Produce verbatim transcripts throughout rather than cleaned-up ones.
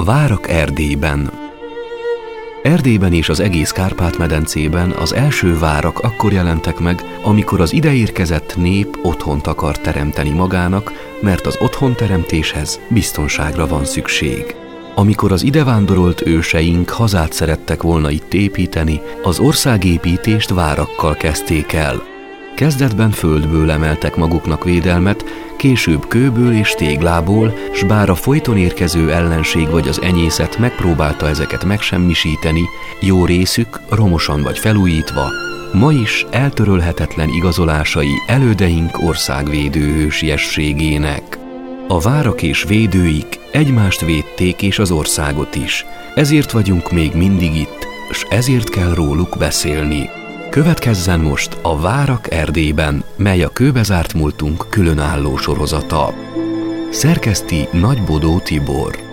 Várak Erdélyben. Erdélyben és az egész Kárpát-medencében az első várak akkor jelentek meg, amikor az ideérkezett nép otthont akar teremteni magának, mert az otthonteremtéshez biztonságra van szükség. Amikor az idevándorolt őseink hazát szerettek volna itt építeni, az országépítést várakkal kezdték el. Kezdetben földből emeltek maguknak védelmet, később kőből és téglából, s bár a folyton érkező ellenség vagy az enyészet megpróbálta ezeket megsemmisíteni, jó részük, romosan vagy felújítva, ma is eltörölhetetlen igazolásai elődeink országvédő hősiességének. A várak és védőik egymást védték és az országot is, ezért vagyunk még mindig itt, s ezért kell róluk beszélni. Következzen most a Várak Erdélyben, mely a kőbezárt múltunk különálló sorozata. Szerkeszti Nagybodó Tibor.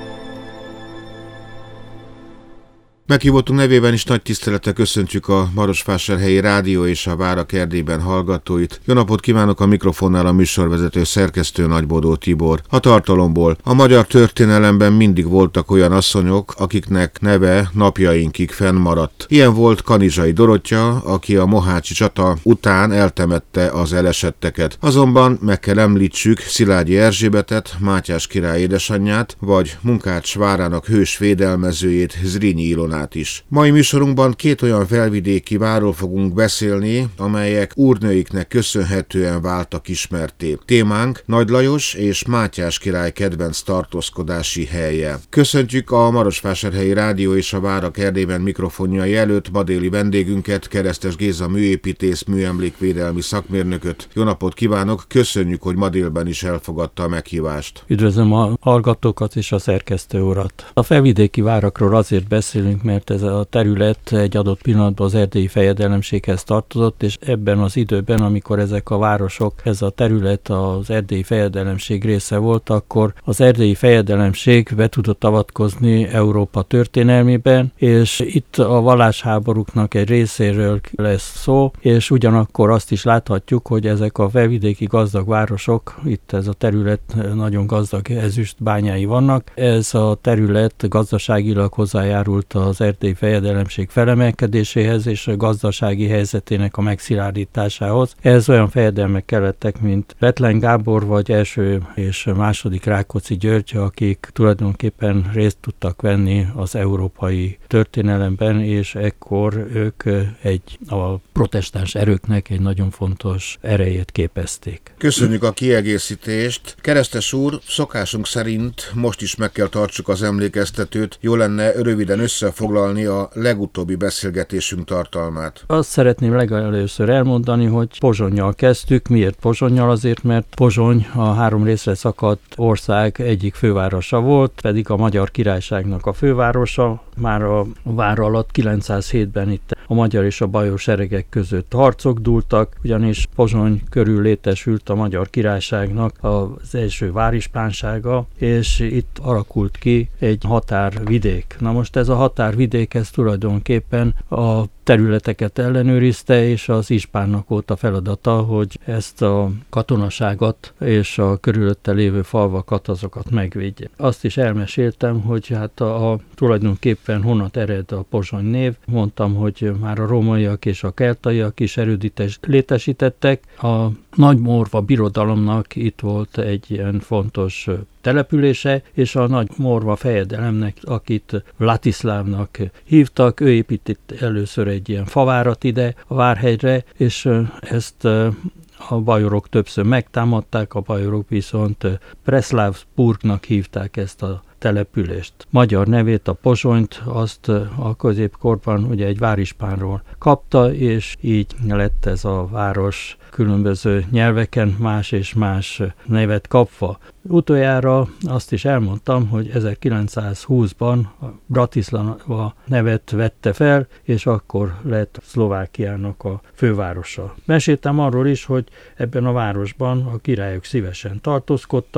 Meghívottunk nevében is nagy tisztelettel köszöntjük a Marosvásárhelyi Rádió és a Várak Erdélyben hallgatóit. Jó napot kívánok, a mikrofonnál a műsorvezető szerkesztő Nagybodó Tibor. A tartalomból: a magyar történelemben mindig voltak olyan asszonyok, akiknek neve napjainkig fennmaradt. Ilyen volt Kanizsai Dorottya, aki a mohácsi csata után eltemette az elesetteket. Azonban meg kell említsük Szilágyi Erzsébetet, Mátyás király édesanyját, vagy Munkács várának hős védelmezőjét, Zrínyi Ilonát is. Mai műsorunkban két olyan felvidéki várról fogunk beszélni, amelyek úrnőiknek köszönhetően váltak ismertté. Témánk Nagy Lajos és Mátyás király kedvenc tartózkodási helye. Köszöntjük a Marosvásárhelyi Rádió és a Várak Erdélyben mikrofonjai előtt ma déli vendégünket, Keresztes Géza műépítész, műemlékvédelmi szakmérnököt. Jó napot kívánok, köszönjük, hogy ma délben is elfogadta a meghívást. Üdvözlöm a hallgatókat és a szerkesztő urat. A felvidéki várakról azért beszélünk, mert ez a terület egy adott pillanatban az erdélyi fejedelemséghez tartozott, és ebben az időben, amikor ezek a városok, ez a terület az erdélyi fejedelemség része volt, akkor az erdélyi fejedelemség be tudott avatkozni Európa történelmében, és itt a vallásháborúknak egy részéről lesz szó, és ugyanakkor azt is láthatjuk, hogy ezek a felvidéki gazdag városok, itt ez a terület nagyon gazdag ezüstbányái vannak, ez a terület gazdaságilag hozzájárult az erdélyi fejedelemség felemelkedéséhez és a gazdasági helyzetének a megszilárdításához. Ez olyan fejedelmek kellettek, mint Bethlen Gábor vagy első és második Rákóczi György, akik tulajdonképpen részt tudtak venni az európai történelemben, és ekkor ők egy a protestáns erőknek egy nagyon fontos erejét képezték. Köszönjük a kiegészítést. Keresztes úr, szokásunk szerint most is meg kell tartsuk az emlékeztetőt. Jó lenne röviden összefoglalni a legutóbbi beszélgetésünk tartalmát. Azt szeretném legelőször elmondani, hogy Pozsonnyal kezdtük. Miért Pozsonnyal? Azért, mert Pozsony a három részre szakadt ország egyik fővárosa volt, pedig a Magyar Királyságnak a fővárosa. Már a vár alatt kilencszázhétben itt a magyar és a bajor seregek között harcok dúltak, ugyanis Pozsony körül létesült a Magyar Királyságnak az első várispánsága, és itt alakult ki egy határvidék. Na most ez a határvidék, ez tulajdonképpen a területeket ellenőrizte, és az ispánnak volt a feladata, hogy ezt a katonaságot és a körülötte lévő falvakat, azokat megvédje. Azt is elmeséltem, hogy hát a, a tulajdonképpen honnan ered a Pozsony név. Mondtam, hogy már a rómaiak és a keltaiak is erődítést létesítettek. A Nagymorva birodalomnak itt volt egy ilyen fontos települése, és a Nagymorva fejedelemnek, akit Vlatiszlávnak hívtak, ő épített először egy ilyen favárat ide a Várhegyre, és ezt a bajorok többször megtámadták, a bajorok viszont Preszlávsburgnak hívták ezt a települést. Magyar nevét, a Pozsonyt, azt a középkorban ugye egy várispánról kapta, és így lett ez a város különböző nyelveken más és más nevet kapva. Utoljára azt is elmondtam, hogy ezerkilencszázhúszban Bratislava nevet vette fel, és akkor lett Szlovákiának a fővárosa. Meséltem arról is, hogy ebben a városban a királyok szívesen tartózkodtak,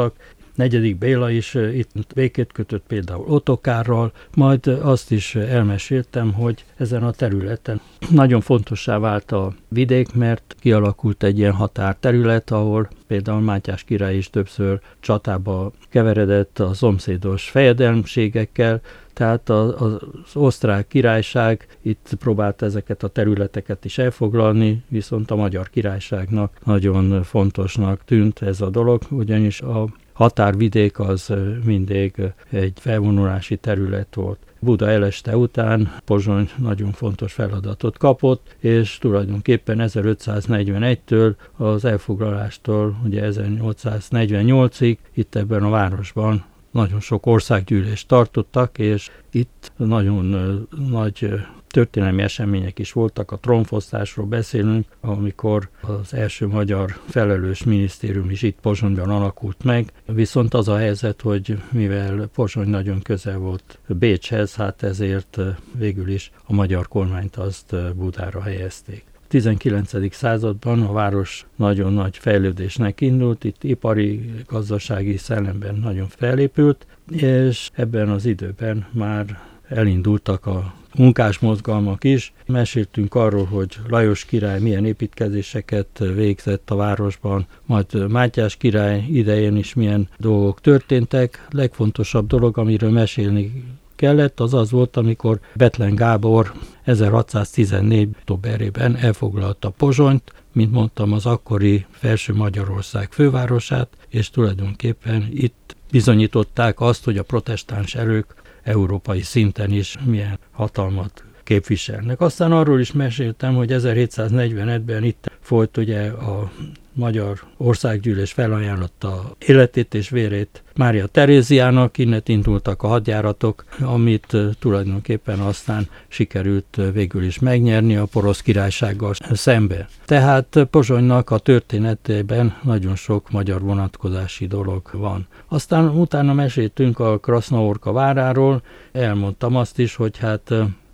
negyedik Béla is itt békét kötött például Ottokárral, majd azt is elmeséltem, hogy ezen a területen nagyon fontossá vált a vidék, mert kialakult egy ilyen határterület, ahol például Mátyás király is többször csatába keveredett a szomszédos fejedelemségekkel, tehát az osztrák királyság itt próbált ezeket a területeket is elfoglalni, viszont a magyar királyságnak nagyon fontosnak tűnt ez a dolog, ugyanis a határvidék az mindig egy felvonulási terület volt. Buda eleste után Pozsony nagyon fontos feladatot kapott, és tulajdonképpen ezerötszáznegyvenegytől az elfoglalástól ugye ezernyolcszáznegyvennyolcig itt ebben a városban nagyon sok országgyűlést tartottak, és itt nagyon nagy történelmi események is voltak. A trónfosztásról beszélünk, amikor az első magyar felelős minisztérium is itt Pozsonyban alakult meg, viszont az a helyzet, hogy mivel Pozsony nagyon közel volt Bécshez, hát ezért végül is a magyar kormányt azt Budára helyezték. A tizenkilencedik században a város nagyon nagy fejlődésnek indult, itt ipari, gazdasági szellemben nagyon felépült, és ebben az időben már elindultak a munkásmozgalmak is. Meséltünk arról, hogy Lajos király milyen építkezéseket végzett a városban, majd Mátyás király idején is milyen dolgok történtek. Legfontosabb dolog, amiről mesélni kellett, az az volt, amikor Bethlen Gábor ezerhatszáztizennégy októberében elfoglalta Pozsonyt, mint mondtam, az akkori Felső Magyarország fővárosát, és tulajdonképpen itt bizonyították azt, hogy a protestáns erők európai szinten is milyen hatalmat képviselnek. Aztán arról is meséltem, hogy ezerhétszáznegyvenötben itt folyt ugye a Magyar Országgyűlés felajánlotta életét és vérét Mária Teréziának, innen indultak a hadjáratok, amit tulajdonképpen aztán sikerült végül is megnyerni a porosz királysággal szemben. Tehát Pozsonynak a történetében nagyon sok magyar vonatkozási dolog van. Aztán utána meséltünk a Krasznaorka váráról, elmondtam azt is, hogy hát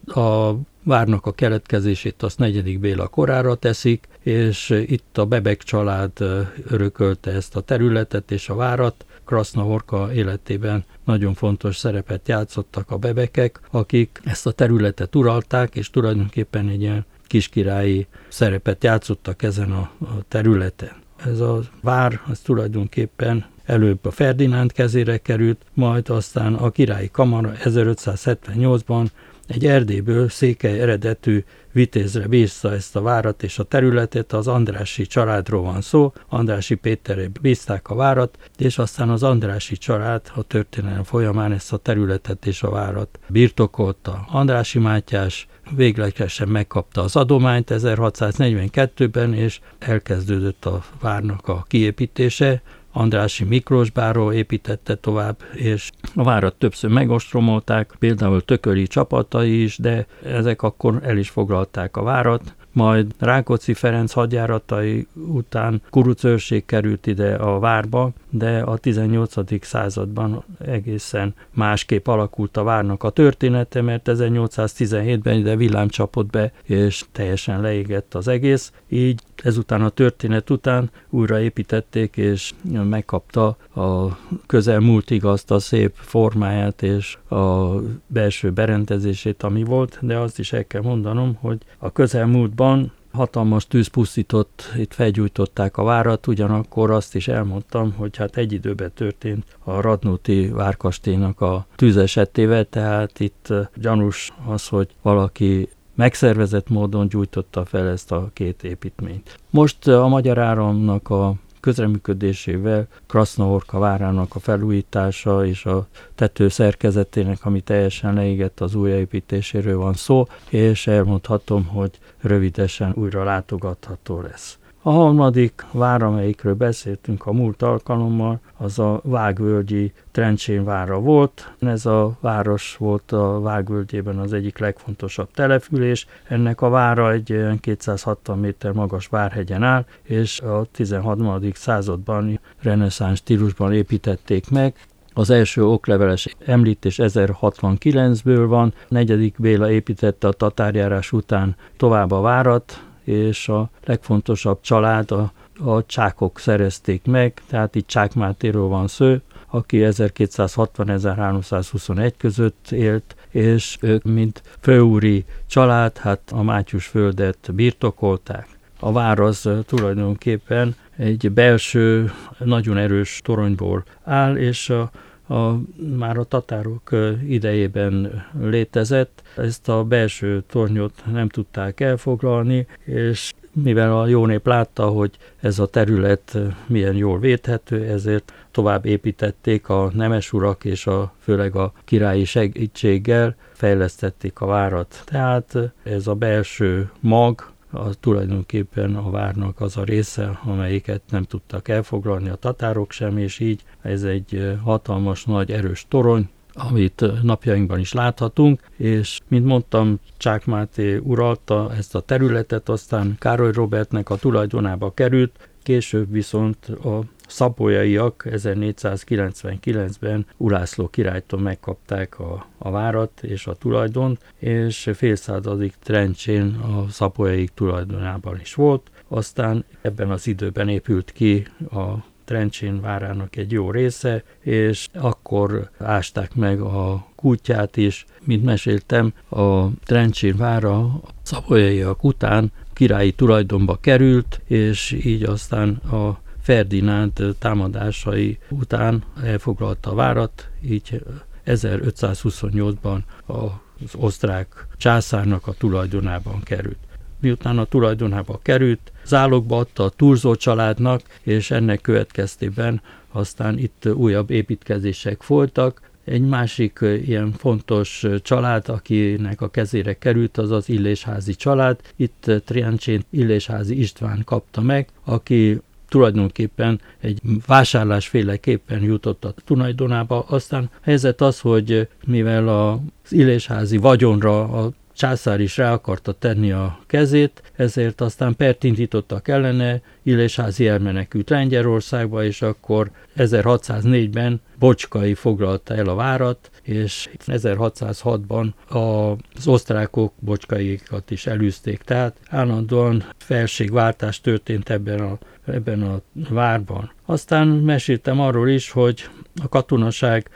a várnak a keletkezését azt negyedik Béla korára teszik, és itt a Bebek család örökölte ezt a területet és a várat. Krasznaorka életében nagyon fontos szerepet játszottak a Bebekek, akik ezt a területet uralták, és tulajdonképpen egy ilyen kiskirályi szerepet játszottak ezen a, a területen. Ez a vár, az tulajdonképpen előbb a Ferdinánd kezére került, majd aztán a királyi kamara ezerötszázhetvennyolcban egy Erdélyből székely eredetű vitézre bízta ezt a várat és a területet, az Andrássy családról van szó, Andrássy Péterre bízták a várat, és aztán az Andrássy család a történelem folyamán ezt a területet és a várat birtokolta. Andrássy Mátyás véglegesen megkapta az adományt ezerhatszáznegyvenkettőben, és elkezdődött a várnak a kiépítése. Andrássy Miklós báró építette tovább, és a várat többször megostromolták, például Tököli csapatai is, de ezek akkor el is foglalták a várat. Majd Rákóczi Ferenc hadjáratai után kurucőrség került ide a várba, de a tizennyolcadik században egészen másképp alakult a várnak a története, mert ezernyolcszáztizenhétben ide villám csapott be, és teljesen leégett az egész. Így ezután a történet után újra építették, és megkapta a közelmúltig azt a szép formáját és a belső berendezését, ami volt, de azt is el kell mondanom, hogy a közelmúltban hatalmas tűz pusztított, itt felgyújtották a várat, ugyanakkor azt is elmondtam, hogy hát egy időben történt a Radnóti várkastélynak a tűzesetével, tehát itt gyanús az, hogy valaki megszervezett módon gyújtotta fel ezt a két építményt. Most a Magyar Áramnak a közreműködésével Krasznaorka várának a felújítása és a tető szerkezetének, ami teljesen leégett, az újjáépítéséről van szó, és elmondhatom, hogy rövidesen újra látogatható lesz. A harmadik vár, amelyikről beszéltünk a múlt alkalommal, az a Vágvölgyi Trencsén vára volt. Ez a város volt a Vágvölgyében az egyik legfontosabb település. Ennek a vára egy kétszázhatvan méter magas várhegyen áll, és a tizenharmadik században reneszánsz stílusban építették meg. Az első okleveles említés ezerhatvankilencből van, negyedik Béla építette a tatárjárás után tovább a várat, és a legfontosabb család, a, a csákok szerezték meg, tehát itt Csák Mátéról van szó, aki ezerkétszázhatvan-ezerháromszázhuszonegy között élt, és ők, mint főúri család, hát a Mátyus földet birtokolták. A vár az tulajdonképpen egy belső, nagyon erős toronyból áll, és a, a, már a tatárok idejében létezett. Ezt a belső tornyot nem tudták elfoglalni, és mivel a jó nép látta, hogy ez a terület milyen jól védhető, ezért tovább építették a nemesurak, és a, főleg a királyi segítséggel fejlesztették a várat. Tehát ez a belső mag, az tulajdonképpen a várnak az a része, amelyiket nem tudtak elfoglalni a tatárok sem, és így ez egy hatalmas, nagy, erős torony, amit napjainkban is láthatunk, és mint mondtam, Csák Máté uralta ezt a területet, aztán Károly Róbertnek a tulajdonába került, később viszont a szapolyaiak ezernégyszázkilencvenkilencben Ulászló királytól megkapták a, a várat és a tulajdont, és fél századig Trencsén a szapolyaik tulajdonában is volt. Aztán ebben az időben épült ki a Trencsén várának egy jó része, és akkor ásták meg a kútját is. Mint meséltem, a Trencsén vára a szapolyaiak után királyi tulajdonba került, és így aztán a Ferdinánd támadásai után elfoglalta a várat, így ezerötszázhuszonnyolcban az osztrák császárnak a tulajdonában került. Miután a tulajdonába került, zálogba adta a Thurzó családnak, és ennek következtében aztán itt újabb építkezések folytak. Egy másik ilyen fontos család, akinek a kezére került, az az Illésházy család. Itt Trencsén Illésházy István kapta meg, aki tulajdonképpen egy vásárlásféleképpen jutott a tulajdonába. Aztán helyzet az, hogy mivel az Illésházy vagyonra a császár is rá akarta tenni a kezét, ezért aztán pert indítottak ellene, Illésházy elmenekült Lengyelországba, és akkor ezerhatszáznégyben Bocskai foglalta el a várat, és ezerhatszázhatban az osztrákok Bocskaiékat is elűzték, tehát állandóan felségváltás történt ebben a, ebben a várban. Aztán meséltem arról is, hogy a katonaság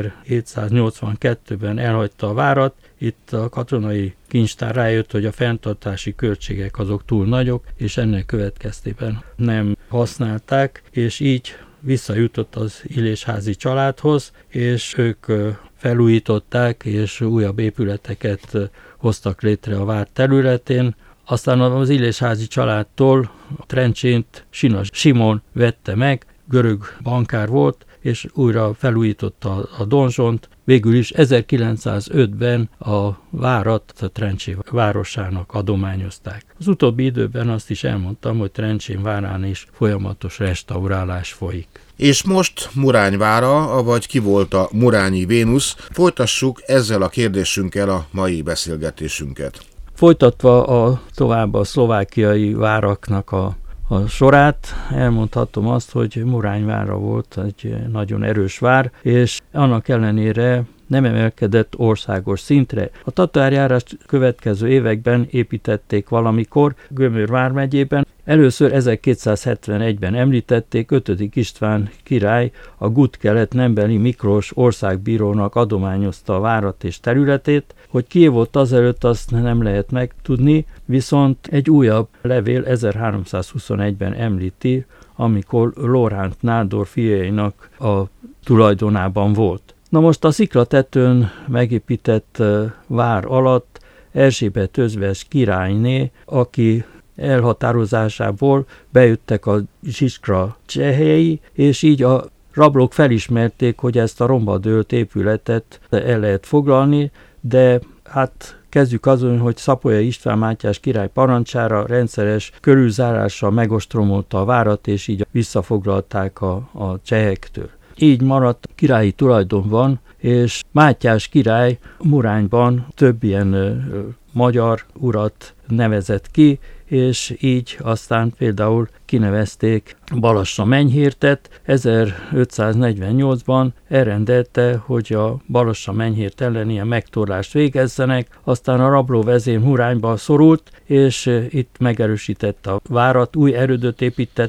ezerhétszáznyolcvankettőben elhagyta a várat. Itt a katonai kincstár rájött, hogy a fenntartási költségek azok túl nagyok, és ennek következtében nem használták, és így visszajutott az Illésházy családhoz, és ők felújították, és újabb épületeket hoztak létre a vár területén. Aztán az Illésházy családtól a Trencsént Sina Simon vette meg, görög bankár volt, és újra felújította a donzsont. Végül is ezerkilencszázötben a várat a Trencsén városának adományozták. Az utóbbi időben azt is elmondtam, hogy Trencsén várán is folyamatos restaurálás folyik. És most Murány vára, avagy ki volt a Murányi Vénusz? Folytassuk ezzel a kérdésünkkel a mai beszélgetésünket. Folytatva a, tovább a szlovákiai váraknak a A sorát, elmondhatom azt, hogy Murányvára volt egy nagyon erős vár, és annak ellenére nem emelkedett országos szintre. A tatárjárást következő években építették valamikor Gömör vármegyében. Először ezerkétszázhetvenegyben említették, ötödik István király a Gutkelet Nembeli Miklós országbírónak adományozta a várat és területét. Hogy ki volt azelőtt, azt nem lehet megtudni, viszont egy újabb levél ezerháromszázhuszonegyben említi, amikor Loránd Nádor fiainak a tulajdonában volt. Na most a sziklatetőn megépített vár alatt Erzsébet özvegy királyné, aki elhatározásából bejöttek a Zsiskra csehei, és így a rablók felismerték, hogy ezt a romba dőlt épületet el lehet foglalni, de hát kezdjük azon, hogy Szapolyai István Mátyás király parancsára rendszeres körülzárással megostromolta a várat, és így visszafoglalták a, a csehektől. Így maradt királyi tulajdonban, és Mátyás király Murányban több ilyen ö, magyar urat nevezett ki, és így aztán például kinevezték Balassa Menyhértet. ezerötszáznegyvennyolcban elrendelte, hogy a Balassa Menyhért ellen ilyen megtorlást végezzenek, aztán a rablóvezér Murányba szorult, és itt megerősítette a várat, új erődöt építetett,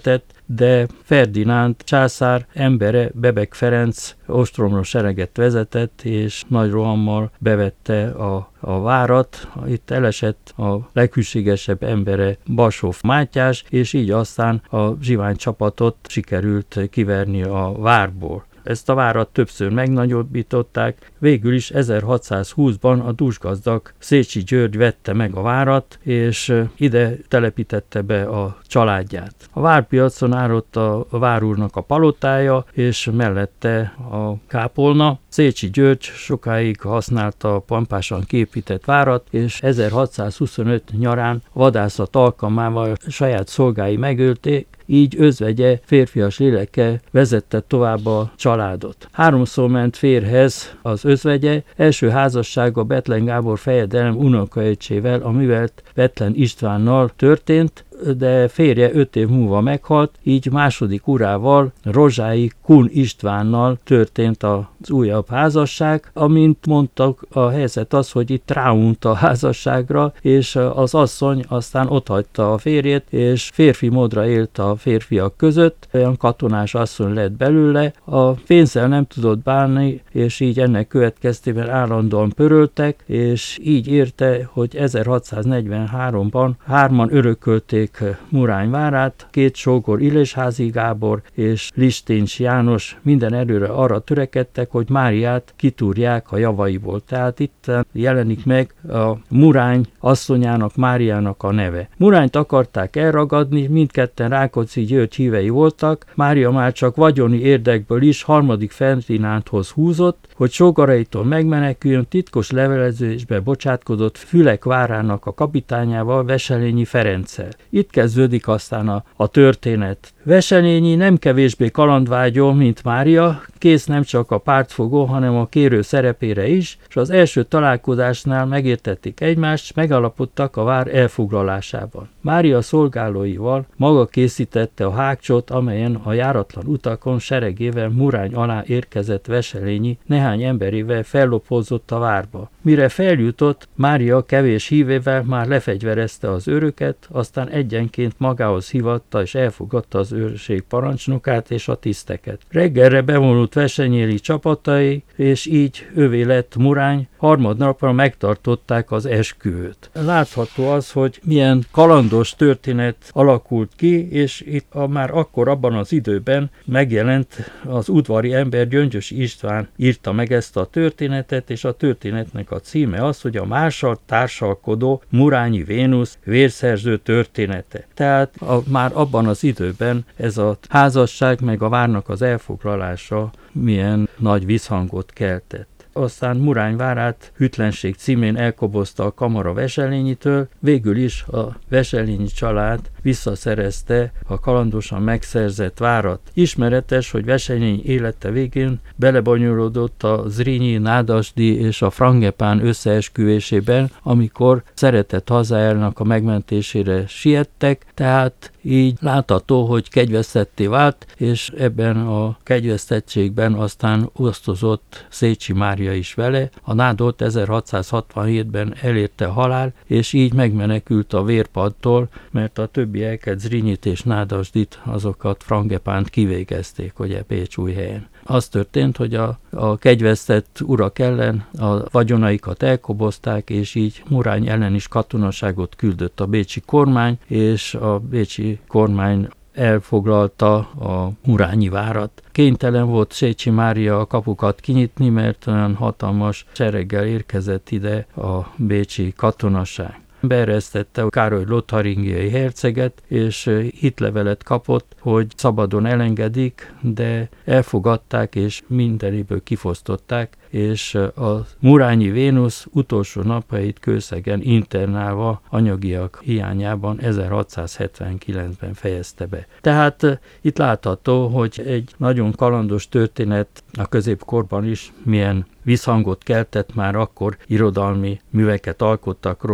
de Ferdinánd császár embere, Bebek Ferenc ostromló sereget vezetett, és nagy rohammal bevette a, a várat. Itt elesett a leghűségesebb embere, Bashoff Mátyás, és így aztán a zsivány csapatot sikerült kiverni a várból. Ezt a várat többször megnagyobbították, végül is ezerhatszázhúszban a dúsgazdag Szécsi György vette meg a várat, és ide telepítette be a családját. A várpiacon állott a várúrnak a palotája, és mellette a kápolna. Szécsi György sokáig használta a pompásan kiépített várat, és ezerhatszázhuszonöt nyarán vadászat alkalmával saját szolgái megölték, így özvegye, férfias léleke vezette tovább a családot. Háromszor ment férhez az özvegye, első házassága Bethlen Gábor fejedelem unokaöccsével, a művelt Bethlen Istvánnal történt, de férje öt év múlva meghalt, így második urával, Rozsái Kun Istvánnal történt az újabb házasság. Amint mondtak, a helyzet az, hogy itt ráunt a házasságra, és az asszony aztán otthagyta a férjét, és férfi módra élt a férfiak között, olyan katonás asszony lett belőle, a pénzzel nem tudott bánni, és így ennek következtében állandóan pöröltek, és így érte, hogy ezerhatszáznegyvenháromban hárman örökölték Murány várát, két sógor, Illésházy Gábor és Listéncs János minden erőre arra törekedtek, hogy Máriát kitúrják a javaiból. Tehát itt jelenik meg a Murány asszonyának, Máriának a neve. Murányt akarták elragadni, mindketten Rákóczi György hívei voltak, Mária már csak vagyoni érdekből is harmadik Ferdinándhoz húzott, hogy sógoraitól megmeneküljön, titkos levelezésbe bocsátkozott Fülek várának a kapitányával, Wesselényi Ferenccel. Itt kezdődik aztán a, a történet. Wesselényi nem kevésbé kalandvágyó, mint Mária, kész nem csak a pártfogó, hanem a kérő szerepére is, és az első találkozásnál megértették egymást, megalapodtak a vár elfoglalásában. Mária szolgálóival maga készítette a hágcsot, amelyen a járatlan utakon seregével Murány alá érkezett Wesselényi néhány emberével fellopózott a várba. Mire feljutott, Mária kevés hívével már lefegyverezte az őröket, aztán egyenként magához hívatta és elfogadta az őrség parancsnokát és a tiszteket. Reggelre bevonult Wesselényi csapatai, és így ővé lett Murány, harmadnapra megtartották az esküvőt. Látható az, hogy milyen kalandos történet alakult ki, és itt a, már akkor abban az időben megjelent az udvari ember, Gyöngyösi István írta meg ezt a történetet, és a történetnek a címe az, hogy a mással társalkodó Murányi Vénusz vérszerző története. Tehát a, már abban az időben ez a házasság meg a várnak az elfoglalása milyen nagy visszhangot keltett. Aztán Murány várát hűtlenség címén elkobozta a kamara Wesselényitől, végül is a Wesselényi család visszaszerezte a kalandosan megszerzett várat. Ismeretes, hogy Wesselényi élete végén belebonyolódott a Zrínyi, Nádasdy és a Frangepán összeesküvésében, amikor szeretett hazájának a megmentésére siettek, tehát így látható, hogy kegyvesztetté vált, és ebben a kegyvesztettségben aztán osztozott Szécsi Mária is vele. A Nádort ezerhatszázhatvanhétben elérte halál, és így megmenekült a vérpadtól, mert a többieket, Zrinyit és Nádasdyt, azokat Frangepánt kivégezték, ugye Pécsújhelyen. Az történt, hogy a, a kegyvesztett urak ellen a vagyonaikat elkobozták, és így Murány ellen is katonaságot küldött a bécsi kormány, és a bécsi kormány elfoglalta a Murányi várat. Kénytelen volt Szécsi Mária a kapukat kinyitni, mert olyan hatalmas sereggel érkezett ide a bécsi katonaság. Beeresztette a Károly lotharingiai herceget, és hitlevelet kapott, hogy szabadon elengedik, de elfogadták, és mindeniből kifosztották, és a Murányi Vénusz utolsó napjait Kőszegen internálva anyagiak hiányában ezerhatszázhetvenkilencben fejezte be. Tehát itt látható, hogy egy nagyon kalandos történet a középkorban is milyen visszhangot keltett, már akkor irodalmi műveket alkottak róla.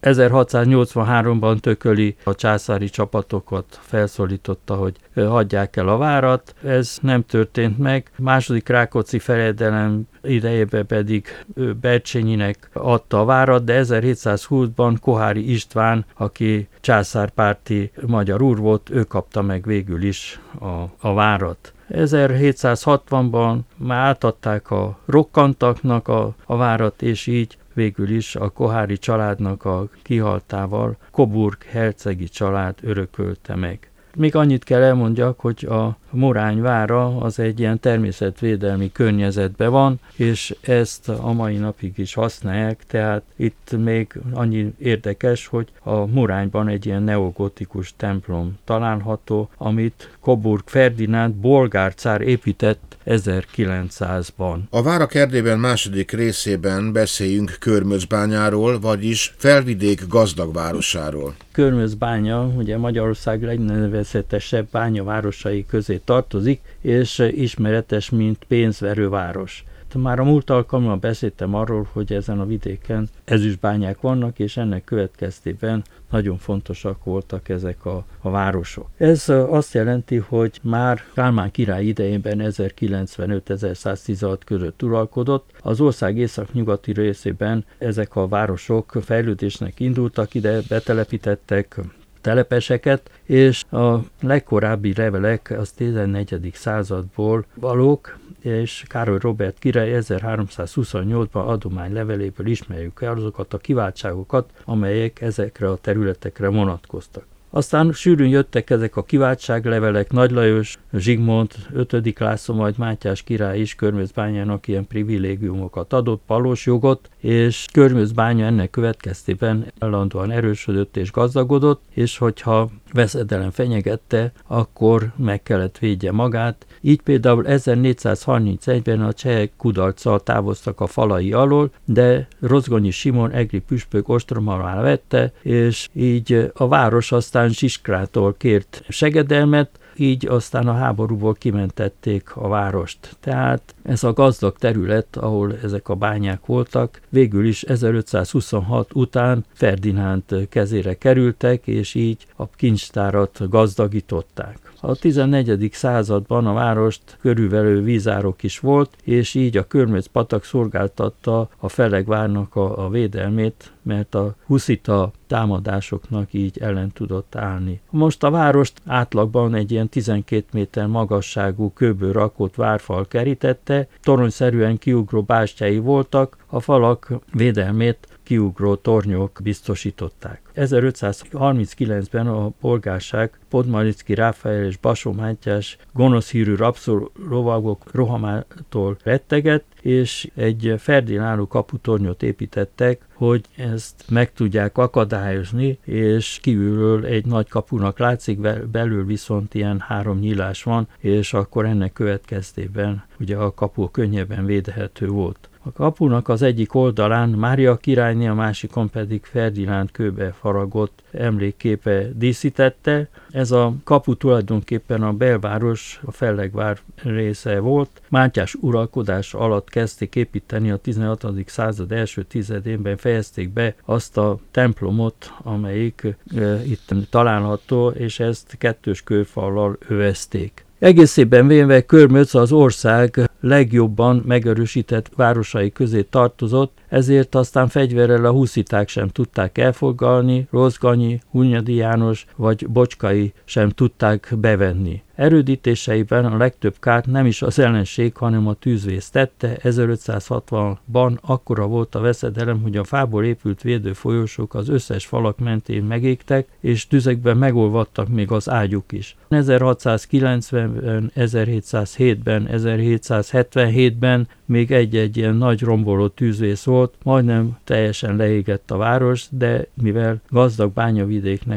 ezerhatszáznyolcvanháromban Thököly a császári csapatokat felszólította, hogy hagyják el a várat. Ez nem történt meg. Második Rákóczi fejedelem idejében pedig Bercsényinek adta a várat, de ezerhétszázhúszban Koháry István, aki császárpárti magyar úr volt, ő kapta meg végül is a, a várat. ezerhétszázhatvanban már átadták a rokkantaknak a, a várat, és így végül is a Koháry családnak a kihaltával Coburg hercegi család örökölte meg. Még annyit kell elmondjak, hogy a Morány vára az egy ilyen természetvédelmi környezetben van, és ezt a mai napig is használják, tehát itt még annyi érdekes, hogy a Morányban egy ilyen neogotikus templom található, amit Coburg Ferdinánd bolgár cár épített ezerkilencszázban. A Várak Erdélyben második részében beszéljünk Körmöcbányáról, vagyis Felvidék gazdag városáról. Körmöcbánya ugye Magyarország legnevezetesebb bányavárosai közé tartozik, és ismeretes, mint pénzverőváros. Már a múlt alkalommal beszéltem arról, hogy ezen a vidéken ezüstbányák vannak, és ennek következtében nagyon fontosak voltak ezek a, a városok. Ez azt jelenti, hogy már Kálmán király idejében ezerkilencvenöt-ezerszáztizenhat között uralkodott. Az ország északnyugati részében ezek a városok fejlődésnek indultak, ide betelepítettek telepeseket, és a legkorábbi levelek az tizennegyedik századból valók, és Károly Róbert király ezerháromszázhuszonnyolcban adományleveléből ismerjük el azokat a kiváltságokat, amelyek ezekre a területekre vonatkoztak. Aztán sűrűn jöttek ezek a kiváltságlevelek, Nagy Lajos, Zsigmond, ötödik László, majd Mátyás király is Körmöcbányának ilyen privilégiumokat adott, palos jogot, és Körmöcbánya ennek következtében állandóan erősödött és gazdagodott, és hogyha veszedelem fenyegette, akkor meg kellett védje magát. Így például ezernégyszázharmincegyben a csehek kudarccal távoztak a falai alól, de Rozgonyi Simon egri püspök ostrom alá vette, és így a város aztán Zsiskrától kért segedelmet, így aztán a háborúból kimentették a várost. Tehát ez a gazdag terület, ahol ezek a bányák voltak, végül is ezerötszázhuszonhat után Ferdinánd kezére kerültek, és így a kincstárat gazdagították. A tizennegyedik században a várost körülvelő vízárok is volt, és így a Körmöc-patak szolgáltatta a Felegvárnak a, a védelmét, mert a huszita támadásoknak így ellen tudott állni. Most a várost átlagban egy ilyen tizenkét méter magasságú kőből rakott várfal kerítette, toronyszerűen kiugró bástyái voltak, a falak védelmét kiugró tornyok biztosították. ezerötszázharminckilencben a polgárság Podmanicki Ráfael és Basó Mátyás gonosz hírű rabszolóvagok rohamától rettegett, és egy ferdinándú kaputornyot építettek, hogy ezt meg tudják akadályozni, és kívülről egy nagy kapunak látszik, belül viszont ilyen három nyílás van, és akkor ennek következtében ugye a kapu könnyebben védhető volt. A kapunak az egyik oldalán Mária királyné, a másikon pedig Ferdinánd kőbe faragott emlékképe díszítette. Ez a kapu tulajdonképpen a belváros, a Fellegvár része volt. Mátyás uralkodás alatt kezdték építeni, a tizenhatodik század első tizedében fejezték be azt a templomot, amelyik e, itt található, és ezt kettős kőfallal övezték. Egészében véve Körmöc az ország legjobban megerősített városai közé tartozott, ezért aztán fegyverrel a husziták sem tudták elfoglalni, Rozgonyi, Hunyadi János vagy Bocskai sem tudták bevenni. Erődítéseiben a legtöbb kárt nem is az ellenség, hanem a tűzvész tette. ezerötszázhatvanban akkora volt a veszedelem, hogy a fából épült védőfolyósok az összes falak mentén megégtek, és tüzekben megolvadtak még az ágyuk is. ezerhatszázkilencvenben, ezerhétszázhétben, ezerhétszázhetvenhétben még egy-egy ilyen nagy romboló tűzvész volt, majdnem teljesen leégett a város, de mivel gazdag bányavidéknek a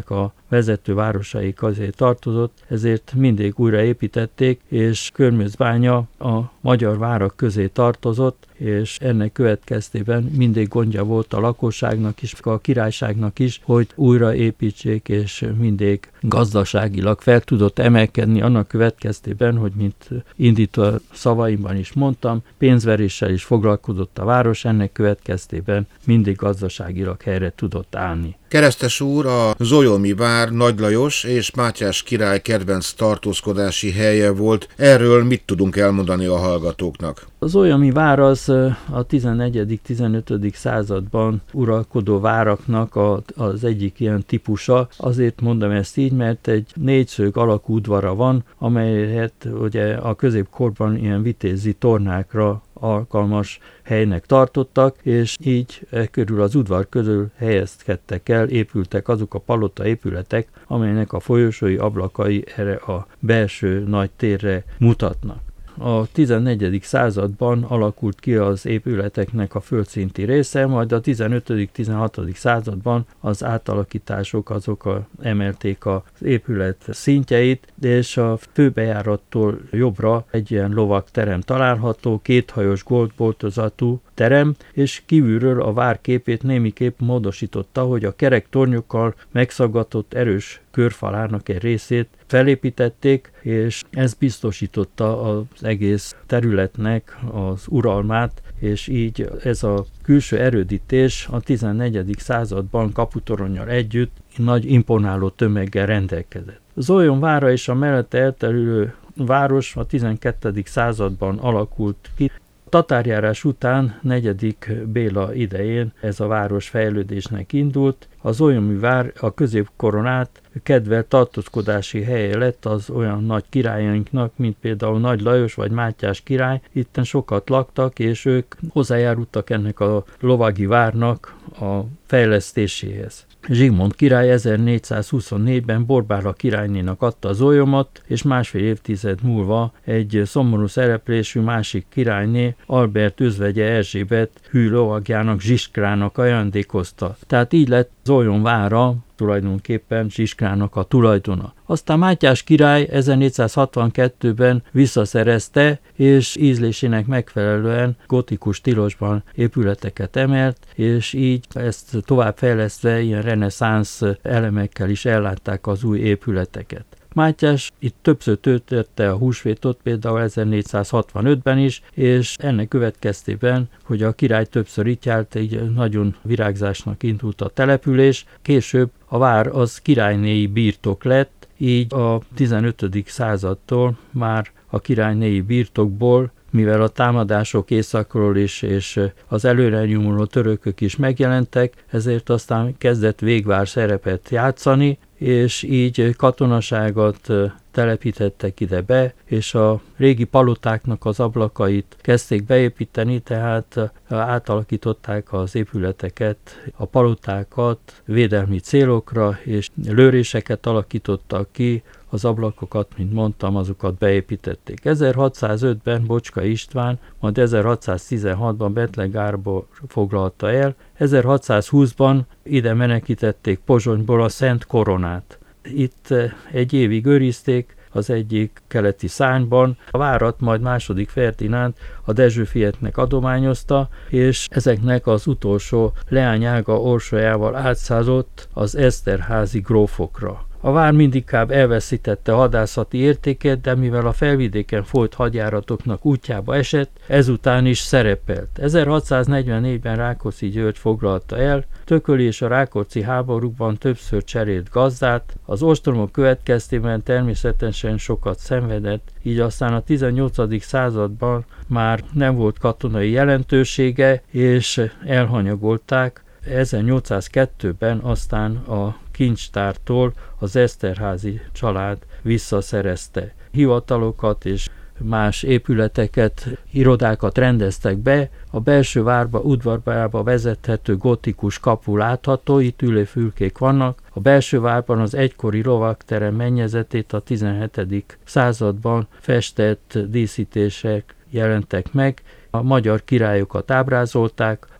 vezető városai közé tartozott, ezért mindig újra építették, és Körmöcbánya a magyar várak közé tartozott, és ennek következtében mindig gondja volt a lakosságnak is, a királyságnak is, hogy újra építsék, és mindig gazdaságilag fel tudott emelkedni annak következtében, hogy mint indító szavaimban is mondtam, pénzveréssel is foglalkozott a város, ennek következtében mindig gazdaságilag helyre tudott állni. Keresztes úr, a zólyomi vár Nagy Lajos és Mátyás király kedvenc tartózkodási helye volt. Erről mit tudunk elmondani a hallgatóknak? A zólyomi vár az a tizennegyedik-tizenötödik században uralkodó váraknak a, az egyik ilyen típusa. Azért mondom ezt így, mert egy négyszög alakú udvara van, amelyet ugye a középkorban ilyen vitézi tornákra alkalmas helynek tartottak, és így e körül az udvar körül helyezkedtek el, épültek azok a palota épületek, amelynek a folyosói ablakai erre a belső nagy térre mutatnak. A tizennegyedik században alakult ki az épületeknek a földszinti része, majd a tizenötödik-tizenhatodik században az átalakítások azok a, emelték az épület szintjeit, és a főbejárattól jobbra egy ilyen lovagterem található, kéthajós goldboltozatú terem, és kívülről a vár képét némiképp módosította, hogy a kerek tornyokkal megszaggatott erős körfalának egy részét felépítették, és ez biztosította az egész területnek az uralmát, és így ez a külső erődítés a tizennegyedik században kaputoronnyal együtt nagy imponáló tömeggel rendelkezett. Zólyon vára és a mellette elterülő város a tizenkettedik században alakult ki. A tatárjárás után negyedik Béla idején ez a város fejlődésnek indult. A zólyomi vár a középkoron át kedvelt tartózkodási helye lett az olyan nagy királyainknak, mint például Nagy Lajos vagy Mátyás király. Itten sokat laktak, és ők hozzájárultak ennek a lovagi várnak a fejlesztéséhez. Zsigmond király ezernégyszázhuszonnégyben Borbála királynénak adta a Zólyomot, és másfél évtized múlva egy szomorú szereplésű másik királyné, Albert özvegye Erzsébet hű lovagjának, Zsiskrának ajándékozta. Tehát így lett Zólyon vára tulajdonképpen Zsiskrának a tulajdona. Aztán Mátyás király ezernégyszázhatvankettőben visszaszerezte, és ízlésének megfelelően gotikus stílusban épületeket emelt, és így ezt továbbfejlesztve ilyen reneszánsz elemekkel is ellátták az új épületeket. Mátyás itt többször töltötte a húsvétot, például ezernégyszázhatvanötben is, és ennek következtében, hogy a király többször itt járt, így nagyon virágzásnak indult a település. Később a vár az királynéi birtok lett, így a tizenötödik századtól már a királynéi birtokból, mivel a támadások északról is és az előre nyomuló törökök is megjelentek, ezért aztán kezdett végvár szerepet játszani, és így katonaságot telepítettek ide be, és a régi palotáknak az ablakait kezdték beépíteni, tehát átalakították az épületeket, a palotákat védelmi célokra, és lőréseket alakítottak ki, az ablakokat, mint mondtam, azokat beépítették. ezerhatszázötben Bocska István, majd ezerhatszáztizenhatban Bethlen Gábor foglalta el, ezerhatszázhúszban ide menekítették Pozsonyból a Szent Koronát. Itt egy évig őrizték az egyik keleti szárnyban, a várat majd második Ferdinánd a Dezsőfieknek adományozta, és ezeknek az utolsó leányága Orsolyával átszázott az Eszterházy grófokra. A vár mindinkább elveszítette hadászati értéket, de mivel a felvidéken folyt hadjáratoknak útjába esett, ezután is szerepelt. ezerhatszáznegyvennégyben Rákóczi György foglalta el, Tököli és a Rákóczi háborúkban többször cserélt gazdát, az ostromok következtében természetesen sokat szenvedett, így aztán a tizennyolcadik században már nem volt katonai jelentősége, és elhanyagolták. ezernyolcszázkettőben aztán a kincstártól az Eszterházy család visszaszerezte. Hivatalokat és más épületeket, irodákat rendeztek be, a belső várba, udvarba vezethető gotikus kapu látható, itt ülőfülkék vannak. A belső várban az egykori lovagterem mennyezetét a tizenhetedik században festett díszítések jelentek meg. A magyar királyokat ábrázolták,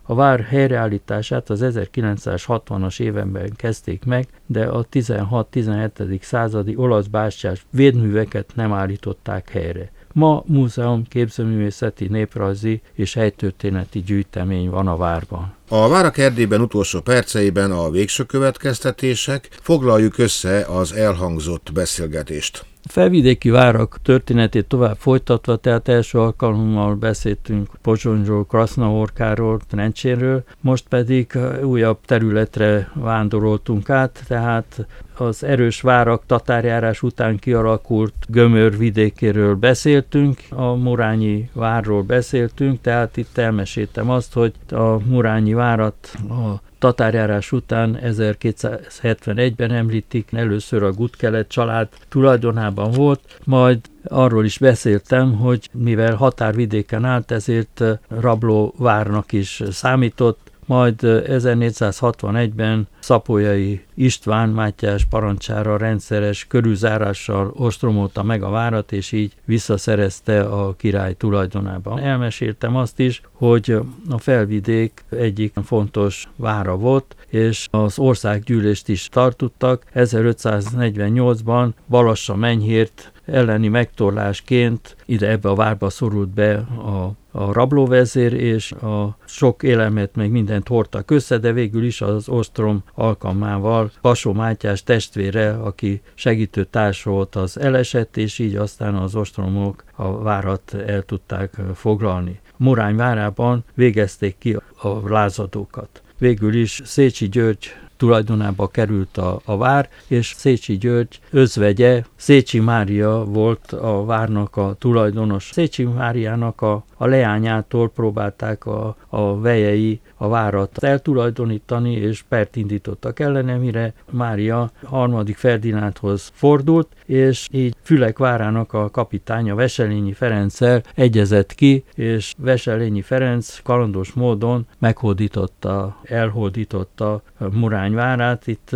A vár helyreállítását az ezerkilencszázhatvanas években kezdték meg, de a tizenhat-tizenhetedik századi olasz bástyás védműveket nem állították helyre. Ma múzeum, képzőművészeti, néprajzi és helytörténeti gyűjtemény van a várban. A Várak Erdélyben utolsó perceiben a végső következtetések, foglaljuk össze az elhangzott beszélgetést. A felvidéki várak történetét tovább folytatva, tehát első alkalommal beszéltünk Pozsonyról, Krasznahorkáról, Trencsénről, most pedig újabb területre vándoroltunk át, tehát az erős várak tatárjárás után kialakult Gömör vidékéről beszéltünk, a Murányi várról beszéltünk, tehát itt elmeséltem azt, hogy a Murányi várat a tatárjárás után ezerkétszázhetvenegyben említik, először a Gutkeled család tulajdonában volt, majd arról is beszéltem, hogy mivel határvidéken állt, ezért rablóvárnak is számított, majd ezernégyszázhatvanegyben Szapolyai István Mátyás parancsára rendszeres körülzárással ostromolta meg a várat, és így visszaszerezte a király tulajdonában. Elmeséltem azt is, hogy a Felvidék egyik fontos vára volt, és az országgyűlést is tartottak. ezerötszáznegyvennyolcban Balassa-Menyhért elleni megtorlásként ide ebbe a várba szorult be a, a rablóvezér, és a sok élelmet meg mindent hordtak össze, de végül is az ostrom alkalmával Basó Mátyás testvére, aki segítő társ volt, az elesett, és így aztán az ostromok a várat el tudták foglalni. Murány várában végezték ki a lázadókat. Végül is Szécsi György tulajdonába került a, a vár, és Szécsi György özvegye, Szécsi Mária volt a várnak a tulajdonos. Szécsi Máriának a, a leányától próbálták a, a vejei a várat eltulajdonítani, és pert indítottak ellene, mire Mária harmadik Ferdinándhoz fordult, és így Fülek várának a kapitánya Wesselényi Ferenccel egyezett ki, és Wesselényi Ferenc kalandos módon meghódította, elhódította Murány várát, itt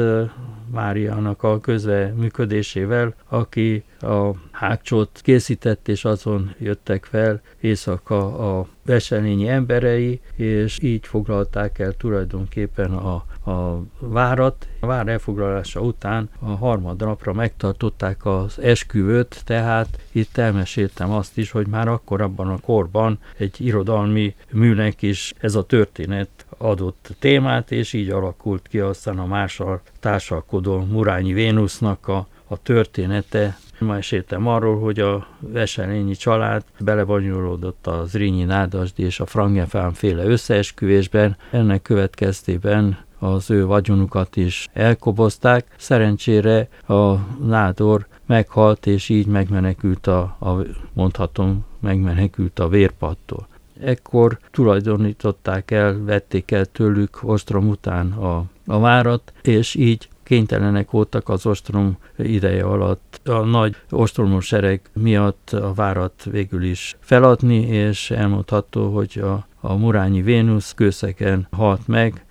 Máriának a közreműködésével, aki a hágcsót készített, és azon jöttek fel éjszaka a wesselényi emberei, és így foglalták el tulajdonképpen a, a várat. A vár elfoglalása után a harmadnapra megtartották az esküvőt, tehát itt elmeséltem azt is, hogy már akkor abban a korban egy irodalmi műnek is ez a történet adott témát, és így alakult ki aztán a mással társalkodó Murányi Vénusznak a, a története. Meséltem arról, hogy a Wesselényi család belebonyolódott a Zrínyi Nádasdy és a Frangepán féle összeesküvésben, ennek következtében az ő vagyonukat is elkobozták. Szerencsére a nádor meghalt, és így megmenekült a, a mondhatom, megmenekült a vérpattól. Ekkor tulajdonították el, vették el tőlük ostrom után a, a várat, és így kénytelenek voltak az ostrom ideje alatt a nagy ostromos sereg miatt a várat végül is feladni, és elmondható, hogy a, a Murányi Vénusz kőszegen halt meg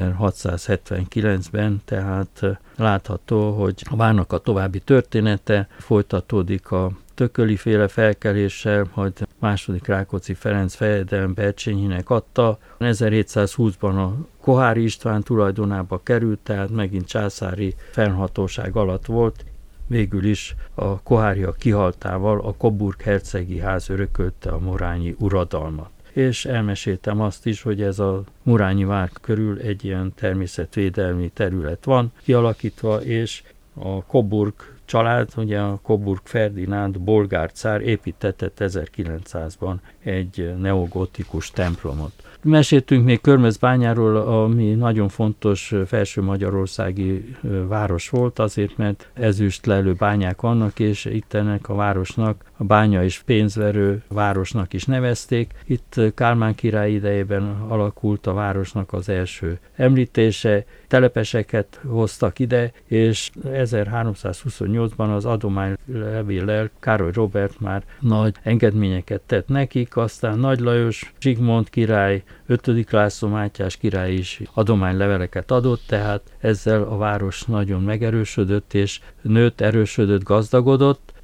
ezerhatszázhetvenkilencben, tehát látható, hogy a várnak a további története folytatódik a Tököli féle felkeléssel, majd második Rákóczi Ferenc fejedelem Bercsényinek adta. ezerhétszázhúszban a Koháry István tulajdonába került, tehát megint császári fennhatóság alatt volt. Végül is a Koháriak kihaltával a Coburg hercegi ház örökölte a morányi uradalmat. És elmeséltem azt is, hogy ez a Murányi vár körül egy ilyen természetvédelmi terület van kialakítva, és a Coburg család, ugye a Coburg Ferdinánd bolgár cár építetett ezerkilencszázban egy neogotikus templomot. Meséltünk még Körmözbányáról, ami nagyon fontos felső magyarországi város volt, azért, mert ezüstlelő bányák vannak, és itt ennek a városnak a bánya és pénzverő városnak is nevezték. Itt Kálmán király idejében alakult a városnak az első említése, telepeseket hoztak ide, és ezerháromszázhuszonnyolcban az adománylevéllel Károly Róbert már nagy engedményeket tett nekik, aztán Nagy Lajos Zsigmond király, ötödik László Mátyás király is adományleveleket adott, tehát ezzel a város nagyon megerősödött, és nőtt, erősödött, gazdagodott,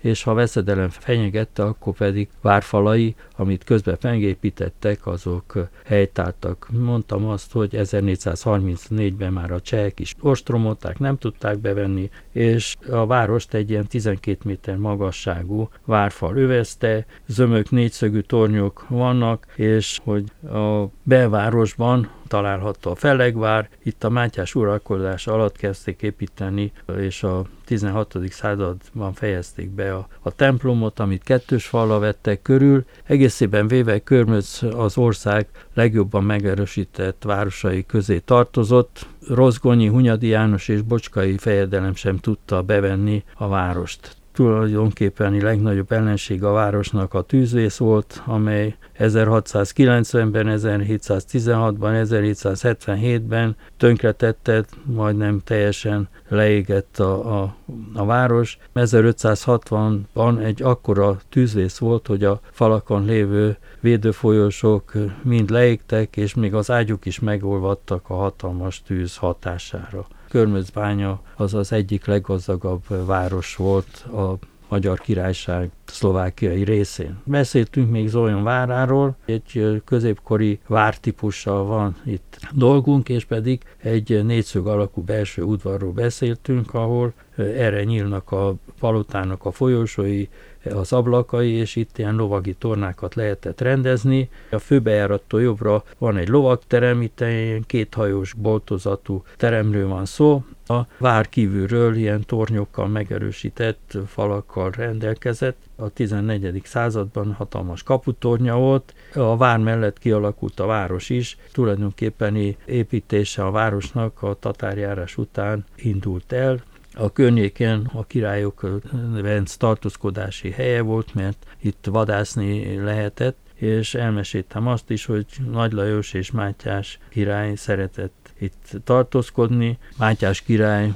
és ha veszedelem fenyegette, akkor pedig várfalai, amit közben megépítettek, azok helytáltak. Mondtam azt, hogy ezernégyszázharmincnégyben már a csehek is ostromolták, nem tudták bevenni, és a várost egy ilyen tizenkét méter magasságú várfal övezte, zömök négyszögű tornyok vannak, és hogy a belvárosban található a Fellegvár, itt a Mátyás uralkodás alatt kezdték építeni, és a tizenhatodik században fejezték be a, a templomot, amit kettős fallal vettek körül. Egészében véve Körmöc az ország legjobban megerősített városai közé tartozott. Rozgonyi, Hunyadi János és Bocskai fejedelem sem tudta bevenni a várost. Tulajdonképpen a legnagyobb ellenség a városnak a tűzvész volt, amely ezerhatszázkilencvenben, ezerhétszáztizenhatban, ezerhétszázhetvenhétben tönkretette, majdnem teljesen leégett a, a, a város. ezerötszázhatvanban egy akkora tűzvész volt, hogy a falakon lévő védőfolyosok mind leégtek, és még az ágyuk is megolvadtak a hatalmas tűz hatására. Körmöcbánya az az egyik leggazdagabb város volt a Magyar Királyság szlovákiai részén. Beszéltünk még Zólyom váráról, egy középkori vártípussal van itt dolgunk, és pedig egy négyszög alakú belső udvarról beszéltünk, ahol erre nyílnak a palotának a folyosói, az ablakai, és itt ilyen lovagi tornákat lehetett rendezni. A főbejárattól jobbra van egy lovagterem, itt ilyen kéthajós boltozatú teremről van szó. A vár kívülről ilyen tornyokkal megerősített falakkal rendelkezett. A tizennegyedik században hatalmas kaputornya volt. A vár mellett kialakult a város is. Tulajdonképpen építése a városnak a tatárjárás után indult el. A környéken a királyok venc tartózkodási helye volt, mert itt vadászni lehetett, és elmeséltem azt is, hogy Nagy Lajos és Mátyás király szeretett itt tartózkodni. Mátyás király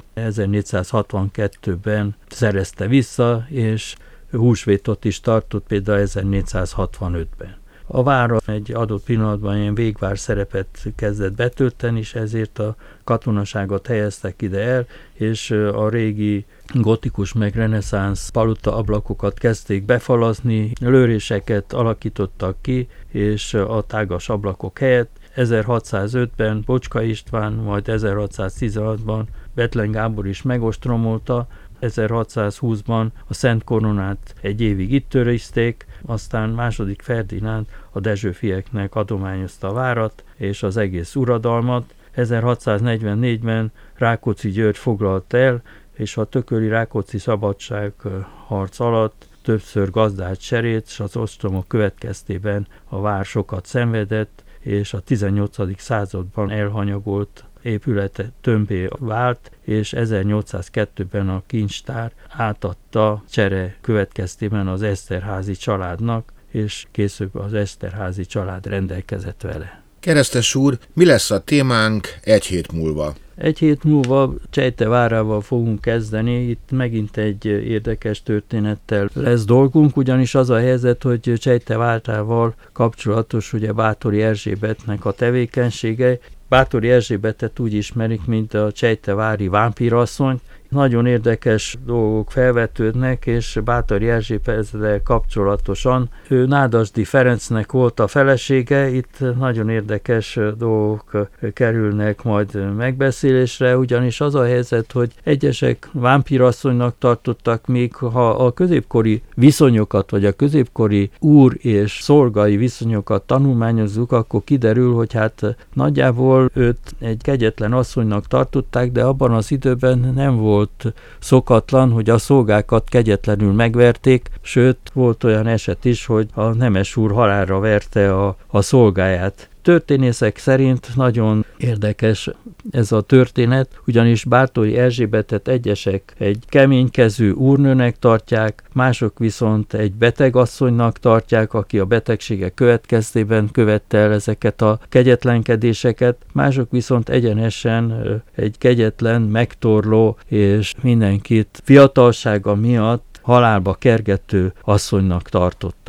ezernégyszázhatvankettőben szerezte vissza, és húsvétot is tartott például ezernégyszázhatvanötben. A vár egy adott pillanatban ilyen végvár szerepet kezdett betölteni, és ezért a katonaságot helyeztek ide el, és a régi gotikus meg reneszánsz palota ablakokat kezdték befalazni, lőréseket alakítottak ki, és a tágas ablakok helyett ezerhatszázötben Bocskai István, majd ezerhatszáztizenhatban Bethlen Gábor is megostromolta, ezerhatszázhúszban a Szent Koronát egy évig itt őrizték, aztán második Ferdinánd a Dezsőfieknek adományozta a várat és az egész uradalmat. ezerhatszáznegyvennégyben Rákóczi György foglalta el, és a tököli Rákóczi szabadságharc alatt többször gazdált cserélt, és az ostromok következtében a vár sokat szenvedett, és a tizennyolcadik században elhanyagolt épülete tömbé vált, és ezernyolcszázkettőben a kincstár átadta csere következtében az Eszterházy családnak, és később az Eszterházy család rendelkezett vele. Keresztes úr, mi lesz a témánk egy hét múlva? Egy hét múlva Csejte várával fogunk kezdeni, itt megint egy érdekes történettel lesz dolgunk, ugyanis az a helyzet, hogy Csejte várával kapcsolatos ugye Báthori Erzsébetnek a tevékenysége. Báthori Erzsébetet úgy ismerik, mint a csejtevári vámpírasszonyt. Nagyon érdekes dolgok felvetődnek, és Báthori Erzsébettel kapcsolatosan ő Nádasdy Ferencnek volt a felesége. Itt nagyon érdekes dolgok kerülnek majd megbeszélésre, ugyanis az a helyzet, hogy egyesek vámpírasszonynak tartottak, még ha a középkori viszonyokat, vagy a középkori úr és szolgai viszonyokat tanulmányozzuk, akkor kiderül, hogy hát nagyjából őt egy kegyetlen asszonynak tartották, de abban az időben nem volt szokatlan, hogy a szolgákat kegyetlenül megverték, sőt, volt olyan eset is, hogy a nemes úr halálra verte a, a szolgáját. Történészek szerint nagyon érdekes ez a történet, ugyanis Báthori Erzsébetet egyesek egy keménykezű úrnőnek tartják, mások viszont egy betegasszonynak tartják, aki a betegsége következtében követte el ezeket a kegyetlenkedéseket, mások viszont egyenesen egy kegyetlen, megtorló és mindenkit fiatalsága miatt halálba kergető asszonynak tartottak.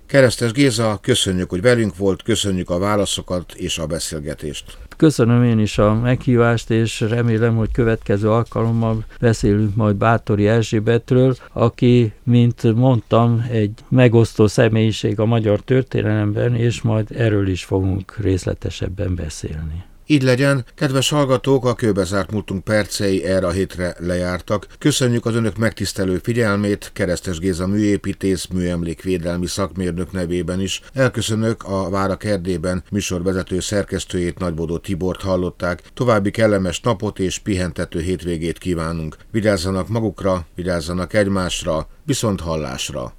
Keresztes Géza, köszönjük, hogy velünk volt, köszönjük a válaszokat és a beszélgetést. Köszönöm én is a meghívást, és remélem, hogy következő alkalommal beszélünk majd Báthori Erzsébetről, aki, mint mondtam, egy megosztó személyiség a magyar történelemben, és majd erről is fogunk részletesebben beszélni. Így legyen, kedves hallgatók, a Kőbezárt múltunk percei erre a hétre lejártak. Köszönjük az önök megtisztelő figyelmét, Keresztes Géza műépítész, műemlékvédelmi szakmérnök nevében is. Elköszönök, a Várak Erdélyben műsorvezető szerkesztőjét, Nagybodó Tibort hallották. További kellemes napot és pihentető hétvégét kívánunk. Vigyázzanak magukra, vigyázzanak egymásra, viszont hallásra!